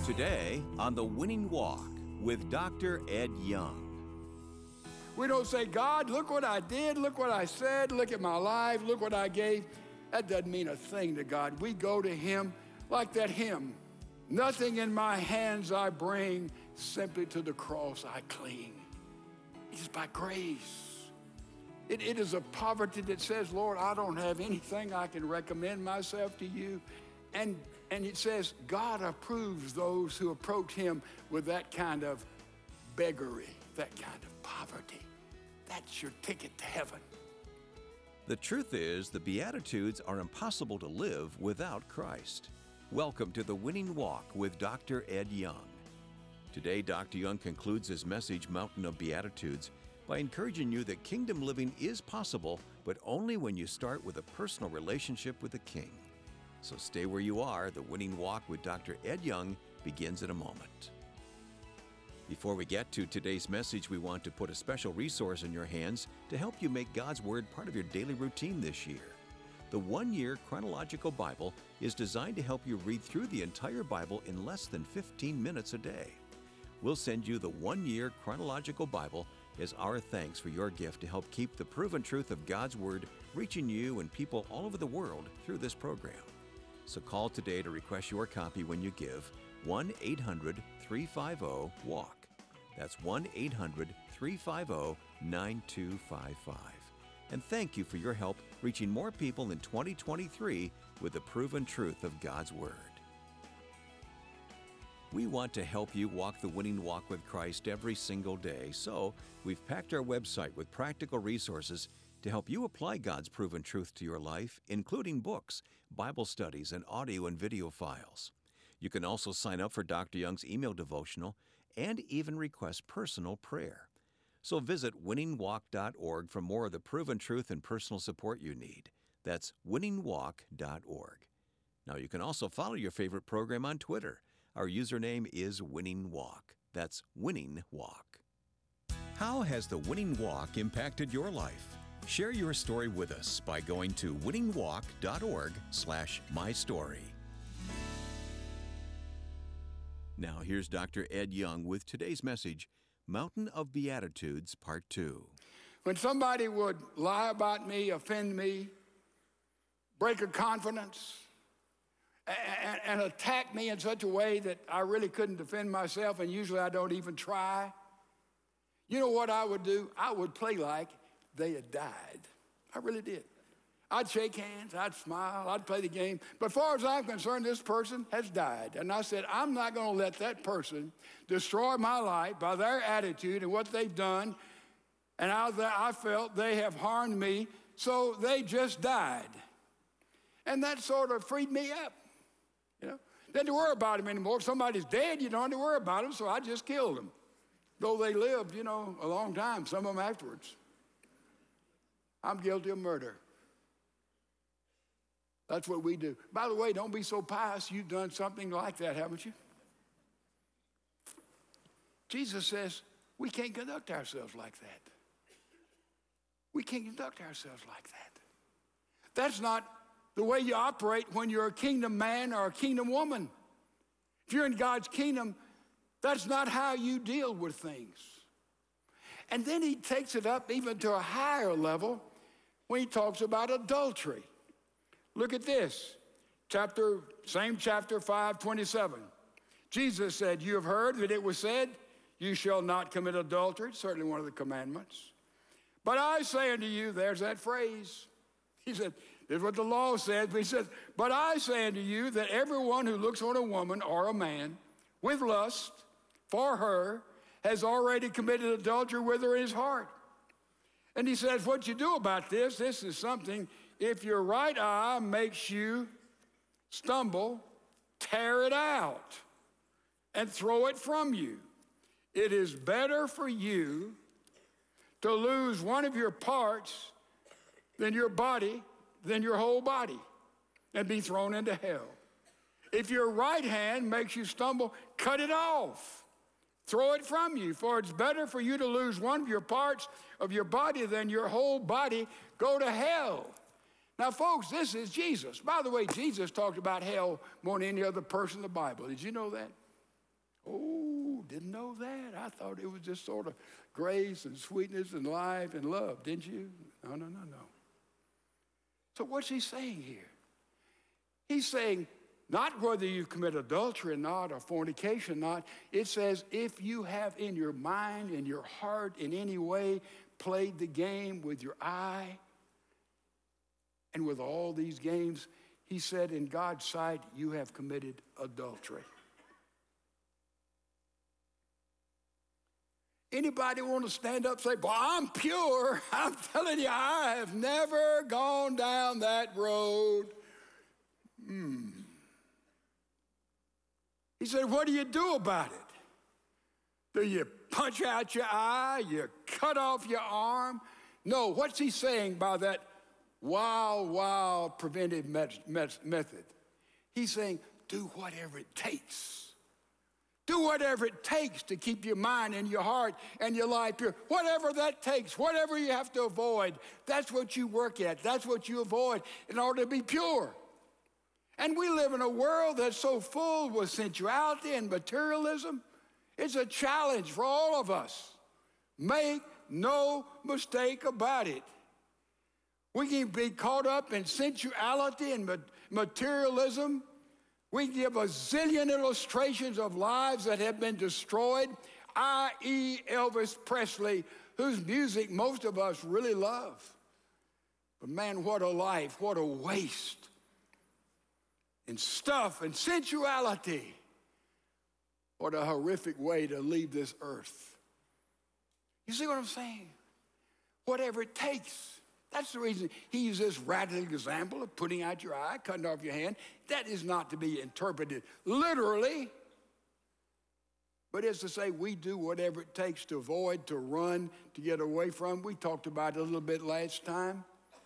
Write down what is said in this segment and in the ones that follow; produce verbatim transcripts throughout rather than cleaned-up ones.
Today on The Winning Walk with Doctor Ed Young. We don't say, God, look what I did, look what I said, look at my life, look what I gave. That doesn't mean a thing to God. We go to Him like that hymn. Nothing in my hands I bring, simply to the cross I cling. It is by grace. It, it is a poverty that says, Lord, I don't have anything I can recommend myself to you. And, and it says, God approves those who approach Him with that kind of beggary, that kind of poverty. That's your ticket to heaven. The truth is, the Beatitudes are impossible to live without Christ. Welcome to The Winning Walk with Doctor Ed Young. Today, Doctor Young concludes his message, Mountain of Beatitudes, by encouraging you that kingdom living is possible, but only when you start with a personal relationship with the King. So stay where you are. The Winning Walk with Doctor Ed Young begins in a moment. Before we get to today's message, we want to put a special resource in your hands to help you make God's Word part of your daily routine this year. The One-Year Chronological Bible is designed to help you read through the entire Bible in less than fifteen minutes a day. We'll send you the One-Year Chronological Bible as our thanks for your gift to help keep the proven truth of God's Word reaching you and people all over the world through this program. So call today to request your copy when you give, one eight hundred, three five zero, WALK. That's one eight hundred, three five zero, nine two five five. And thank you for your help reaching more people in twenty twenty-three with the proven truth of God's Word. We want to help you walk the winning walk with Christ every single day, so we've packed our website with practical resources to help you apply God's proven truth to your life, including books, Bible studies, and audio and video files. You can also sign up for Doctor Young's email devotional and even request personal prayer. So visit winning walk dot org for more of the proven truth and personal support you need. That's winning walk dot org. Now you can also follow your favorite program on Twitter. Our username is Winning Walk. That's Winning Walk. How has the Winning Walk impacted your life? Share your story with us by going to winning walk dot org slash my story. Now here's Doctor Ed Young with today's message, Mountain of Beatitudes, Part two. When somebody would lie about me, offend me, break a confidence, and, and attack me in such a way that I really couldn't defend myself, and usually I don't even try, you know what I would do? I would play like they had died. I really did. I'd shake hands, I'd smile, I'd play the game. But as far as I'm concerned, this person has died. And I said, I'm not going to let that person destroy my life by their attitude and what they've done. And how I felt they have harmed me, so they just died. And that sort of freed me up. You know, didn't have to worry about them anymore. If somebody's dead, you don't have to worry about them, so I just killed them. Though they lived, you know, a long time, some of them afterwards. I'm guilty of murder. That's what we do. By the way, don't be so pious. You've done something like that, haven't you? Jesus says we can't conduct ourselves like that. We can't conduct ourselves like that. That's not the way you operate when you're a kingdom man or a kingdom woman. If you're in God's kingdom, that's not how you deal with things. And then he takes it up even to a higher level when he talks about adultery. Look at this, chapter, same chapter five, twenty-seven. Jesus said, you have heard that it was said, you shall not commit adultery, certainly one of the commandments. But I say unto you, there's that phrase. He said, this is what the law says, but he says, but I say unto you that everyone who looks on a woman or a man with lust for her has already committed adultery with her in his heart. And he says, what you do about this, this is something, if your right eye makes you stumble, tear it out and throw it from you. It is better for you to lose one of your parts than your body, than your whole body, and be thrown into hell. If your right hand makes you stumble, cut it off. Throw it from you, for it's better for you to lose one of your parts of your body than your whole body go to hell. Now, folks, this is Jesus. By the way, Jesus talked about hell more than any other person in the Bible. Did you know that? Oh, didn't know that. I thought it was just sort of grace and sweetness and life and love, didn't you? No, no, no, no. So what's he saying here? He's saying not whether you commit adultery or not or fornication or not. It says if you have in your mind, in your heart, in any way played the game with your eye and with all these games, he said in God's sight, you have committed adultery. Anybody want to stand up and say, well, I'm pure. I'm telling you, I have never gone down that road. Hmm. He said, what do you do about it? Do you punch out your eye? You cut off your arm? No, what's he saying by that wild, wild preventive method? He's saying, do whatever it takes. Do whatever it takes to keep your mind and your heart and your life pure. Whatever that takes, whatever you have to avoid, that's what you work at. That's what you avoid in order to be pure. And we live in a world that's so full with sensuality and materialism. It's a challenge for all of us. Make no mistake about it. We can be caught up in sensuality and materialism. We give a zillion illustrations of lives that have been destroyed, that is. Elvis Presley, whose music most of us really love. But man, what a life, what a waste. And stuff and sensuality. What a horrific way to leave this earth. You see what I'm saying? Whatever it takes. That's the reason he used this radical example of putting out your eye, cutting off your hand. That is not to be interpreted literally, but it's to say we do whatever it takes to avoid, to run, to get away from. We talked about it a little bit last time.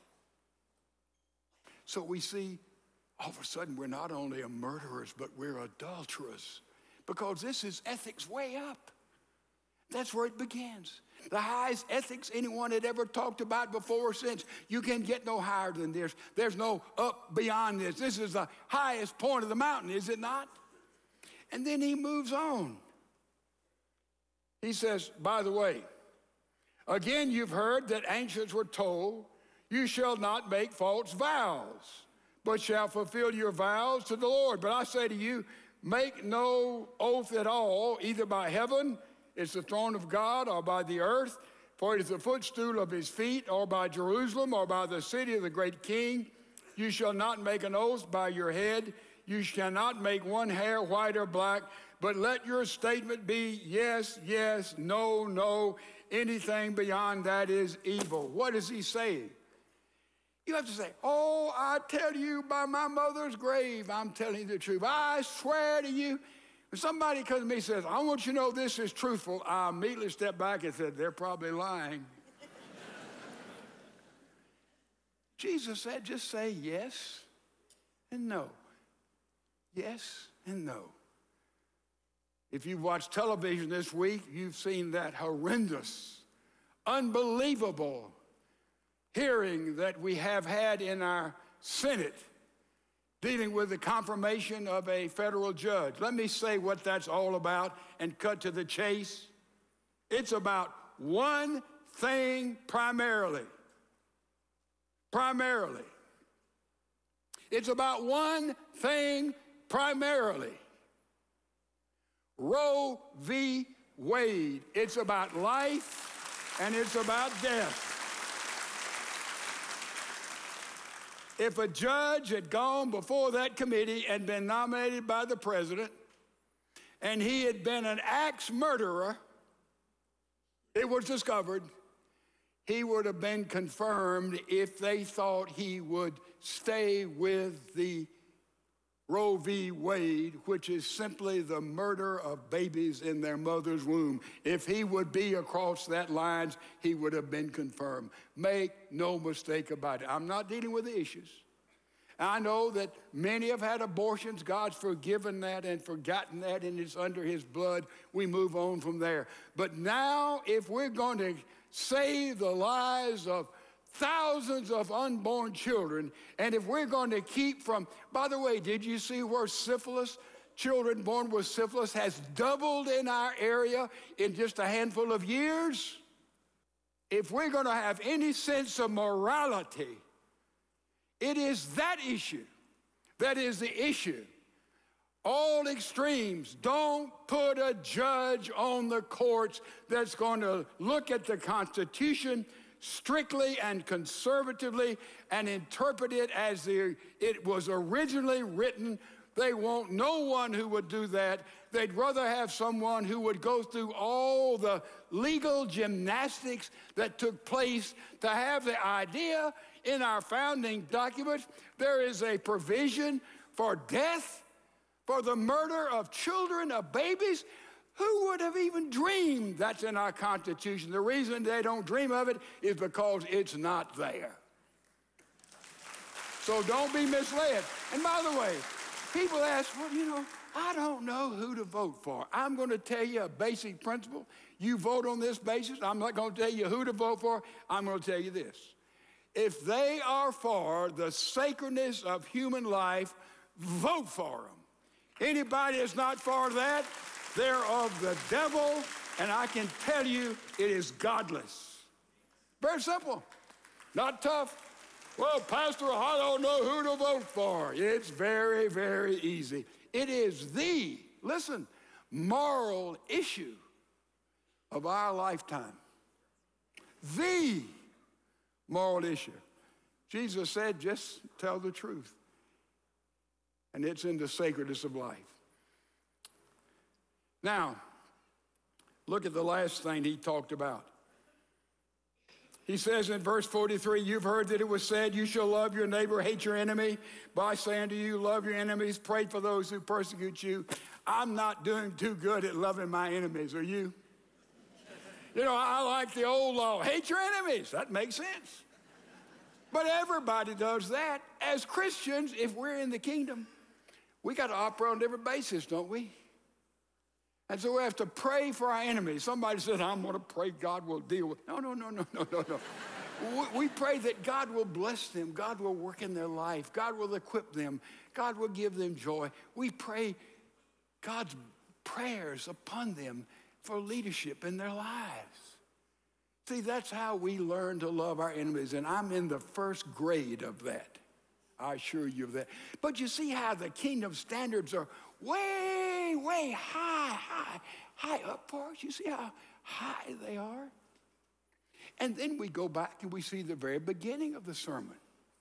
So we see all of a sudden we're not only a murderers, but we're adulterers, because this is ethics way up. That's where it begins. The highest ethics anyone had ever talked about before or since. You can get no higher than this. There's no up beyond this. This is the highest point of the mountain, is it not? And then he moves on. He says, by the way, again you've heard that ancients were told, you shall not make false vows, but shall fulfill your vows to the Lord. But I say to you, make no oath at all, either by heaven, it's the throne of God, or by the earth, for it is the footstool of his feet, or by Jerusalem, or by the city of the great king. You shall not make an oath by your head. You shall not make one hair white or black, but let your statement be yes, yes, no, no. Anything beyond that is evil. What is he saying? You have to say, oh, I tell you by my mother's grave, I'm telling you the truth. I swear to you. When somebody comes to me and says, I want you to know this is truthful, I immediately step back and said, they're probably lying. Jesus said, just say yes and no. Yes and no. If you've watched television this week, you've seen that horrendous, unbelievable hearing that we have had in our Senate dealing with the confirmation of a federal judge. Let me say what that's all about and cut to the chase. It's about one thing primarily. Primarily. It's about one thing primarily. Roe v. Wade. It's about life and it's about death. If a judge had gone before that committee and been nominated by the president, and he had been an axe murderer, it was discovered, he would have been confirmed if they thought he would stay with the Roe v. Wade, which is simply the murder of babies in their mother's womb. If he would be across that line, he would have been confirmed. Make no mistake about it. I'm not dealing with the issues. I know that many have had abortions. God's forgiven that and forgotten that, and it's under his blood. We move on from there. But now, if we're going to save the lives of thousands of unborn children, and if we're going to keep from, by the way, did you see where syphilis children born with syphilis has doubled in our area in just a handful of years. If we're going to have any sense of morality, it is that issue that is the issue. All extremes. Don't put a judge on the courts that's going to look at the Constitution strictly and conservatively and interpret it as the, it was originally written. They want no one who would do that. They'd rather have someone who would go through all the legal gymnastics that took place to have the idea in our founding documents. There is a provision for death, for the murder of children, of babies. Who would have even dreamed that's in our Constitution? The reason they don't dream of it is because it's not there. So don't be misled. And by the way, people ask, well, you know, I don't know who to vote for. I'm going to tell you a basic principle. You vote on this basis. I'm not going to tell you who to vote for. I'm going to tell you this. If they are for the sacredness of human life, vote for them. Anybody that's not for that, they're of the devil, and I can tell you it is godless. Very simple, not tough. Well, Pastor, I don't know who to vote for. It's very, very easy. It is the, listen, moral issue of our lifetime. The moral issue. Jesus said, just tell the truth. And it's in the sacredness of life. Now, look at the last thing he talked about. He says in verse forty-three, you've heard that it was said, you shall love your neighbor, hate your enemy. By saying to you, love your enemies, pray for those who persecute you. I'm not doing too good at loving my enemies, are you? You know, I like the old law, hate your enemies. That makes sense. But everybody does that. As Christians, if we're in the kingdom, we got to operate on different basis, don't we? And so we have to pray for our enemies. Somebody said, I'm going to pray God will deal with. No, no, no, no, no, no, no. we, we pray that God will bless them. God will work in their life. God will equip them. God will give them joy. We pray God's prayers upon them for leadership in their lives. See, that's how we learn to love our enemies, and I'm in the first grade of that. I assure you of that. But you see how the kingdom standards are way, way high, high, high up for us. You see how high they are? And then we go back and we see the very beginning of the sermon.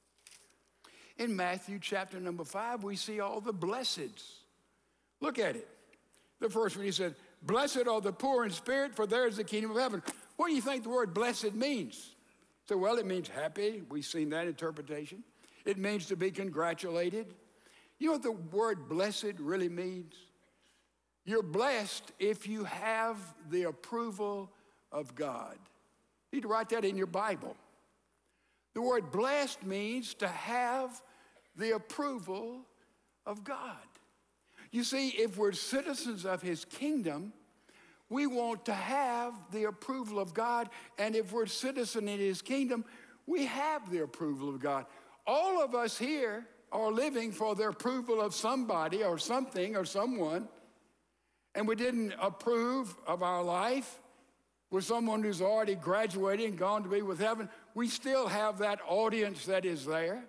In Matthew chapter number five, we see all the blesseds. Look at it. The first one, he said, blessed are the poor in spirit, for theirs is the kingdom of heaven. What do you think the word blessed means? So, well, it means happy. We've seen that interpretation. It means to be congratulated. You know what the word blessed really means? You're blessed if you have the approval of God. You need to write that in your Bible. The word blessed means to have the approval of God. You see, if we're citizens of his kingdom, we want to have the approval of God. And if we're citizens in his kingdom, we have the approval of God. All of us here are living for the approval of somebody or something or someone, and we didn't approve of our life with someone who's already graduated and gone to be with heaven. We still have that audience that is there.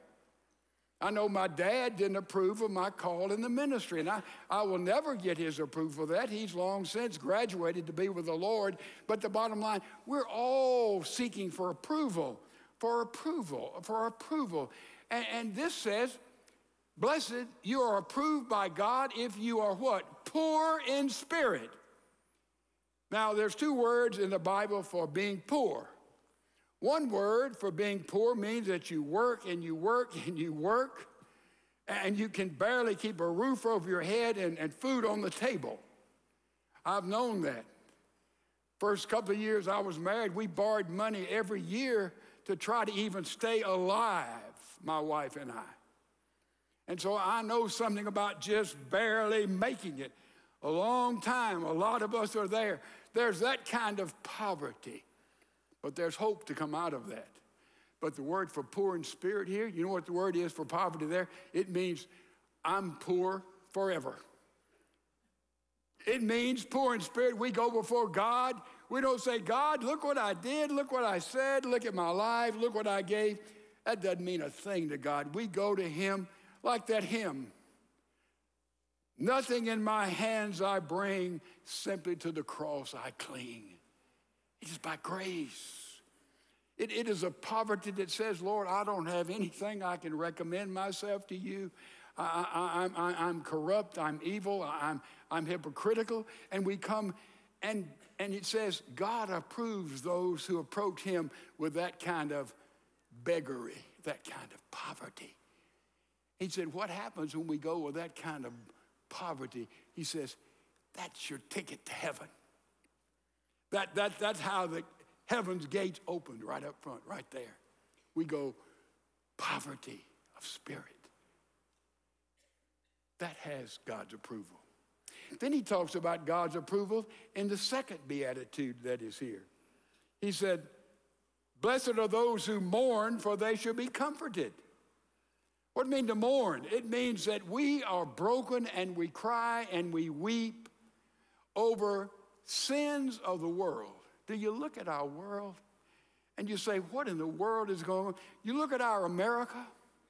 I know my dad didn't approve of my call in the ministry, and I, I will never get his approval of that. He's long since graduated to be with the Lord. But the bottom line, we're all seeking for approval, for approval, for approval. And, and this says, blessed, you are approved by God if you are what? Poor in spirit. Now, there's two words in the Bible for being poor. One word for being poor means that you work and you work and you work, and you can barely keep a roof over your head and, and food on the table. I've known that. First couple of years I was married, we borrowed money every year to try to even stay alive, my wife and I. And so I know something about just barely making it. A long time, a lot of us are there. There's that kind of poverty. But there's hope to come out of that. But the word for poor in spirit here, you know what the word is for poverty there? It means I'm poor forever. It means poor in spirit. We go before God. We don't say, God, look what I did. Look what I said. Look at my life. Look what I gave. That doesn't mean a thing to God. We go to him like that hymn. Nothing in my hands I bring, simply to the cross I cling. It is by grace. It, it is a poverty that says, Lord, I don't have anything I can recommend myself to you. I, I, I'm, I, I'm corrupt, I'm evil, I'm, I'm hypocritical. And we come, and, and it says, God approves those who approach him with that kind of beggary, that kind of poverty. He said, what happens when we go with that kind of poverty? He says, that's your ticket to heaven. That, that, that's how the heaven's gates opened, right up front, right there. We go, poverty of spirit. That has God's approval. Then he talks about God's approval in the second beatitude that is here. He said, blessed are those who mourn, for they shall be comforted. What does it mean to mourn? It means that we are broken and we cry and we weep over sins of the world. Do you look at our world and you say, what in the world is going on? You look at our America.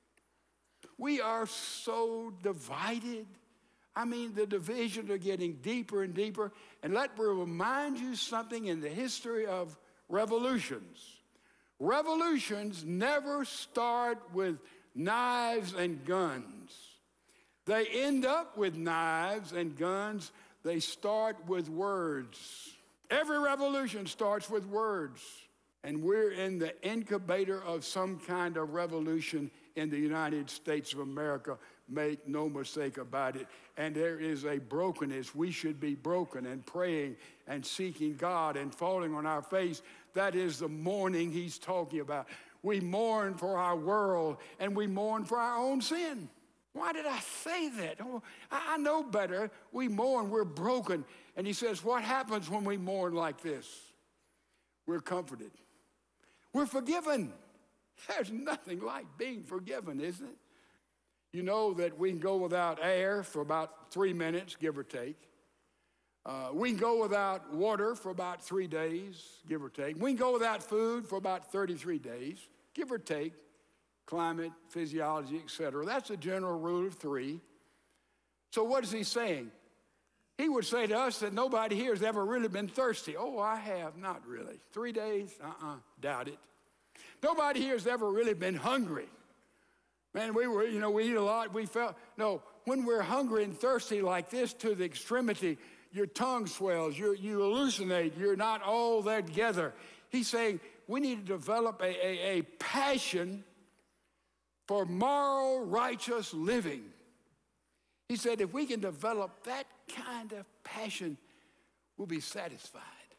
We are so divided. I mean, the divisions are getting deeper and deeper. And let me remind you something in the history of revolutions. Revolutions never start with knives and guns. They end up with knives and guns. They start with words. Every revolution starts with words. And we're in the incubator of some kind of revolution in the United States of America. Make no mistake about it. And there is a brokenness. We should be broken and praying and seeking God and falling on our face. That is the mourning he's talking about. We mourn for our world and we mourn for our own sin. Why did I say that? Oh, I know better. We mourn, we're broken. And he says, what happens when we mourn like this? We're comforted. We're forgiven. There's nothing like being forgiven, isn't it? You know that we can go without air for about three minutes, give or take. Uh, we can go without water for about three days, give or take. We can go without food for about thirty-three days, give or take. Climate, physiology, et cetera. That's a general rule of three. So what is he saying? He would say to us that nobody here has ever really been thirsty. Oh, I have. Not really. Three days? Uh-uh. Doubt it. Nobody here has ever really been hungry. Man, we were, you know, we eat a lot. We felt, no, when we're hungry and thirsty like this to the extremity, your tongue swells, you're, you hallucinate, you're not all there together. He's saying we need to develop a, a, a passion for moral, righteous living. He said if we can develop that kind of passion, we'll be satisfied.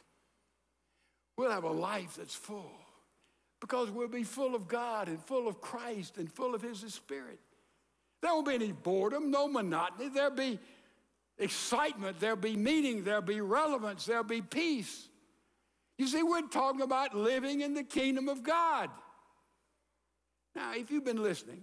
We'll have a life that's full because we'll be full of God and full of Christ and full of his Spirit. There won't be any boredom, no monotony. There'll be excitement, there'll be meaning, there'll be relevance, there'll be peace. You see, we're talking about living in the kingdom of God. Now, if you've been listening,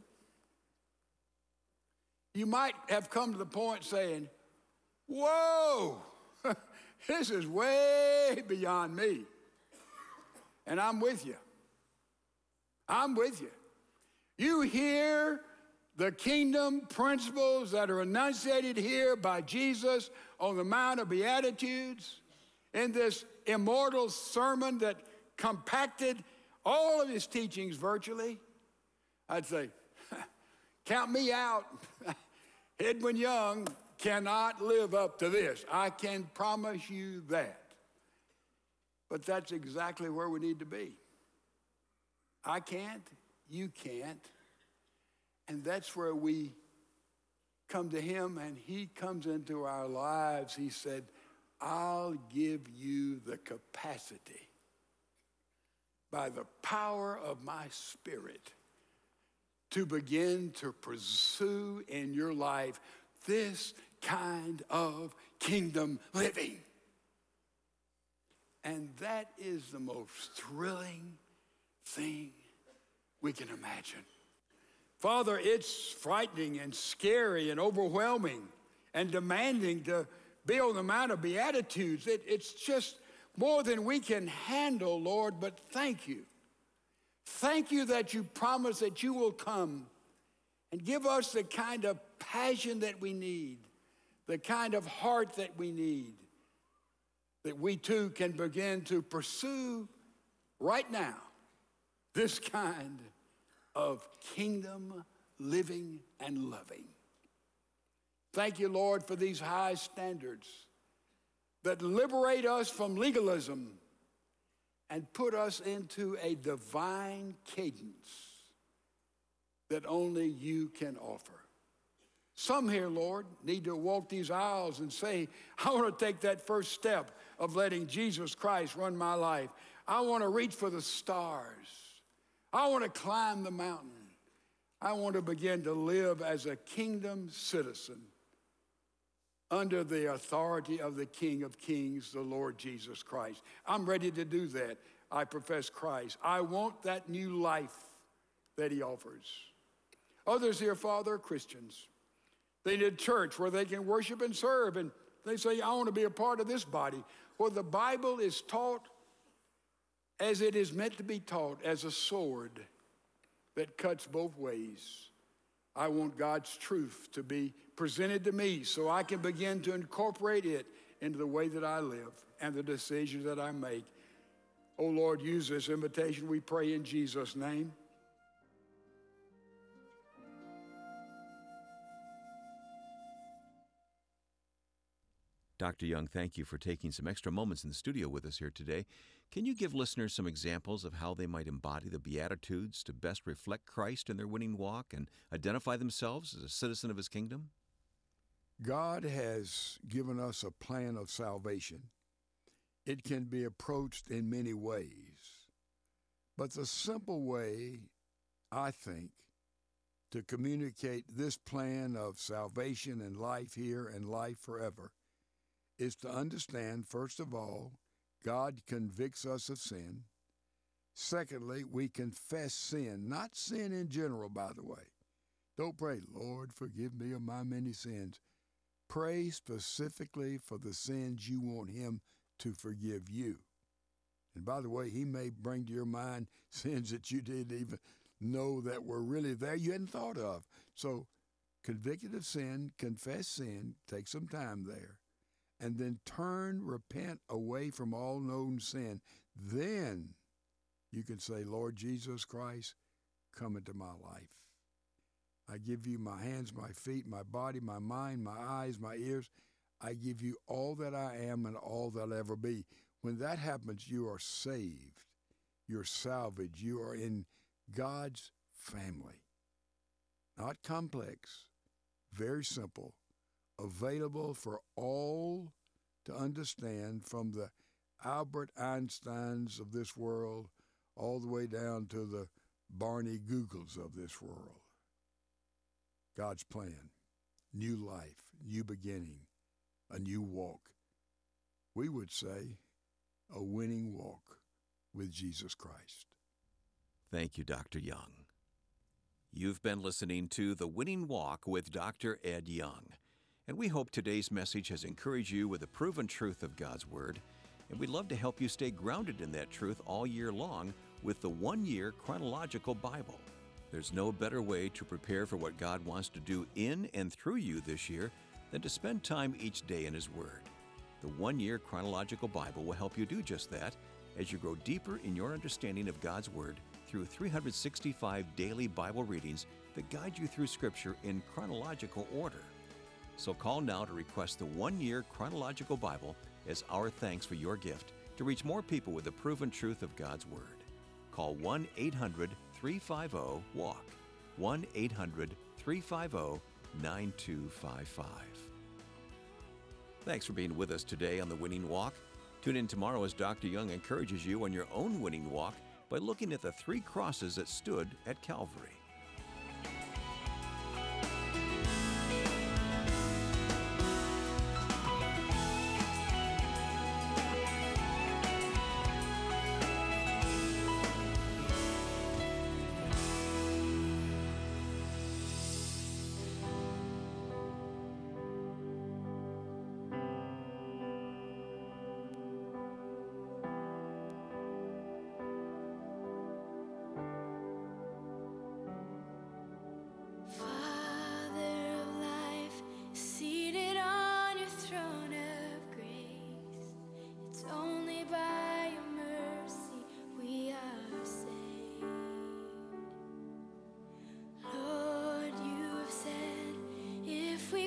you might have come to the point saying, whoa, this is way beyond me. And I'm with you. I'm with you. You hear the kingdom principles that are enunciated here by Jesus on the Mount of Beatitudes in this immortal sermon that compacted all of his teachings virtually. I'd say, count me out. Edwin Young cannot live up to this. I can promise you that. But that's exactly where we need to be. I can't, you can't. And that's where we come to him and he comes into our lives. He said, I'll give you the capacity by the power of my Spirit to begin to pursue in your life this kind of kingdom living. And that is the most thrilling thing we can imagine. Father, it's frightening and scary and overwhelming and demanding to be on the Mount of Beatitudes. It, it's just more than we can handle, Lord, but thank you. Thank you that you promise that you will come and give us the kind of passion that we need, the kind of heart that we need, that we too can begin to pursue right now this kind of kingdom living and loving. Thank you, Lord, for these high standards that liberate us from legalism and put us into a divine cadence that only you can offer. Some here, Lord, need to walk these aisles and say, I want to take that first step of letting Jesus Christ run my life. I want to reach for the stars. I want to climb the mountain. I want to begin to live as a kingdom citizen under the authority of the King of Kings, the Lord Jesus Christ. I'm ready to do that. I profess Christ. I want that new life that he offers. Others here, Father, are Christians. They need a church where they can worship and serve, and they say, I want to be a part of this body, where the Bible is taught as it is meant to be taught, as a sword that cuts both ways. I want God's truth to be presented to me so I can begin to incorporate it into the way that I live and the decisions that I make. Oh, Lord, use this invitation, we pray in Jesus' name. Doctor Young, thank you for taking some extra moments in the studio with us here today. Can you give listeners some examples of how they might embody the Beatitudes to best reflect Christ in their winning walk and identify themselves as a citizen of his kingdom? God has given us a plan of salvation. It can be approached in many ways. But the simple way, I think, to communicate this plan of salvation and life here and life forever is to understand, first of all, God convicts us of sin. Secondly, we confess sin, not sin in general, by the way. Don't pray, Lord, forgive me of my many sins. Pray specifically for the sins you want him to forgive you. And by the way, he may bring to your mind sins that you didn't even know that were really there, you hadn't thought of. So, convicted of sin, confess sin, take some time there, and then turn, repent away from all known sin. Then you can say, Lord Jesus Christ, come into my life. I give you my hands, my feet, my body, my mind, my eyes, my ears. I give you all that I am and all that I'll ever be. When that happens, you are saved. You're salvaged. You are in God's family. Not complex, very simple, available for all to understand, from the Albert Einsteins of this world all the way down to the Barney Googles of this world. God's plan, new life, new beginning, a new walk. We would say a winning walk with Jesus Christ. Thank you, Doctor Young. You've been listening to The Winning Walk with Doctor Ed Young, and we hope today's message has encouraged you with the proven truth of God's Word, and we'd love to help you stay grounded in that truth all year long with the one-year chronological Bible. There's no better way to prepare for what God wants to do in and through you this year than to spend time each day in His Word. The one-year chronological Bible will help you do just that as you grow deeper in your understanding of God's Word through three hundred sixty-five daily Bible readings that guide you through Scripture in chronological order. So call now to request the one-year chronological Bible as our thanks for your gift to reach more people with the proven truth of God's Word. Call one eight hundred three five zero walk, one eight hundred three five zero nine two five five. Thanks for being with us today on The Winning Walk. Tune in tomorrow as Doctor Young encourages you on your own winning walk by looking at the three crosses that stood at Calvary.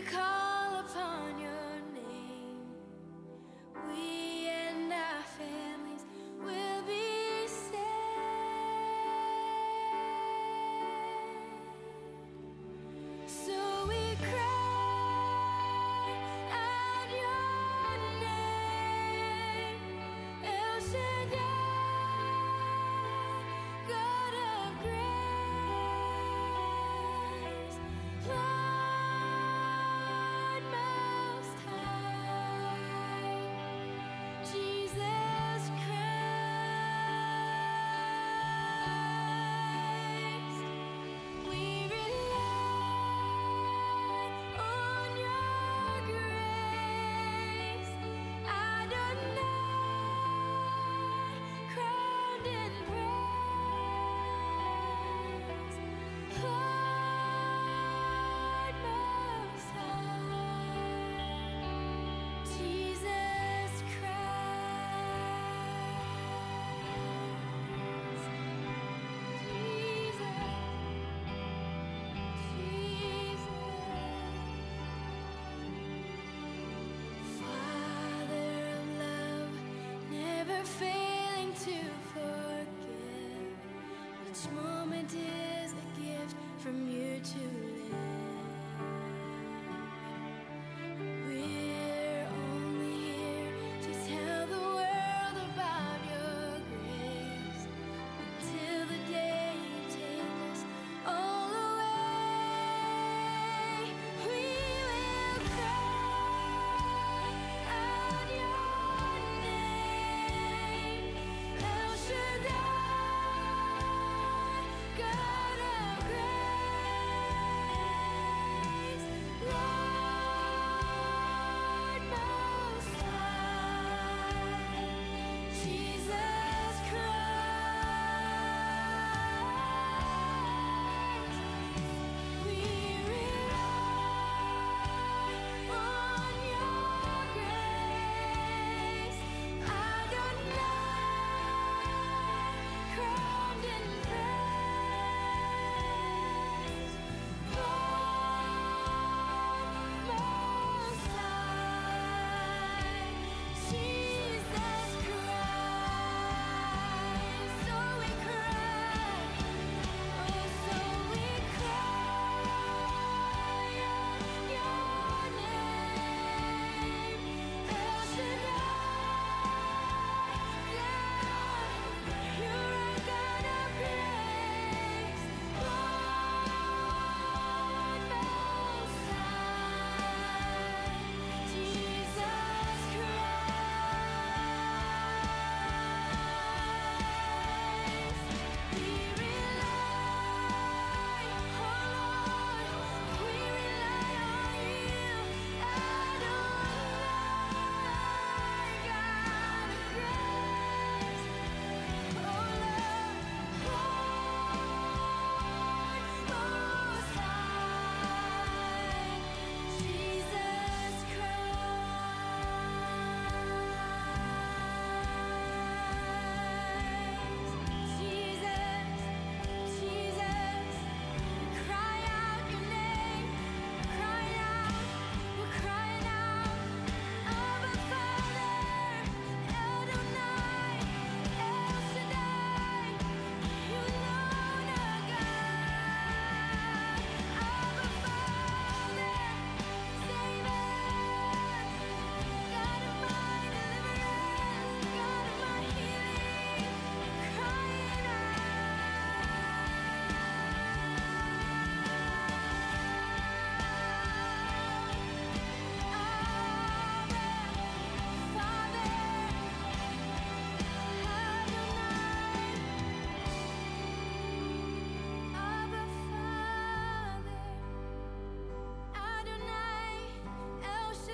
call upon your name, we and our families will be saved. So we cry out your name, El Shaddai, God of grace, Lord Most High, Jesus Christ. We rely on your grace, Adonai, crowned in praise, Lord Most High, Jesus Christ. Jesus, Jesus. Father of love, never failing to forgive. Each moment is a gift from you to